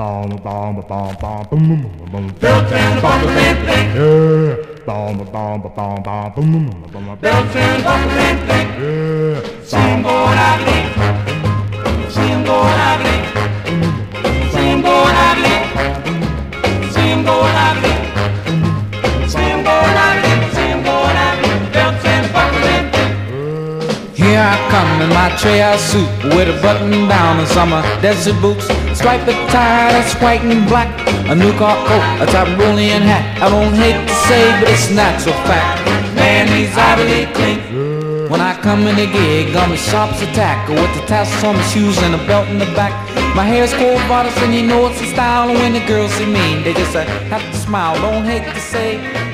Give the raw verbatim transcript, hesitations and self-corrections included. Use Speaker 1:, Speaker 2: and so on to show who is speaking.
Speaker 1: Belts and buckles and things. Belts and buckles and things. See him going ugly. See him going ugly. See him going ugly. See him going ugly. See him going ugly. See him going ugly. Belts and buckles and things.
Speaker 2: Here I come in my treehouse suit with a button down and summer desert boots, striped tie that's white and black, a new car coat, a top rolling hat. I don't hate to say, but it's not so fact. Man, he's idly clean. When I come in the gig, I'm as sharp as a tack, with the tassels on my shoes and a belt in the back. My hair's cold bodice and you know it's a style. And when the girls see me, they just uh, have to smile. Don't hate to say,